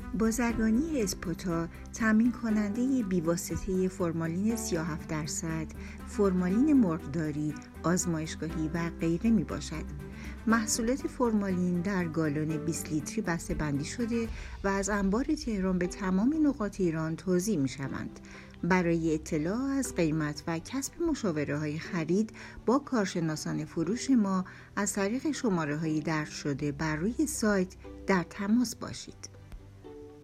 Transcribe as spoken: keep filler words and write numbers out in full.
بازرگانی اسپوتا تامین کننده بیواسطه فرمالین سی و هفت درصد، فرمالین مرغداری، آزمایشگاهی و غیره می باشد. محصولات فرمالین در گالون بیست لیتری بسته بندی شده و از انبار تهران به تمام نقاط ایران توزیع می شوند. برای اطلاع از قیمت و کسب مشاوره های خرید با کارشناسان فروش ما از طریق شماره های درج شده بر روی سایت در تماس باشید.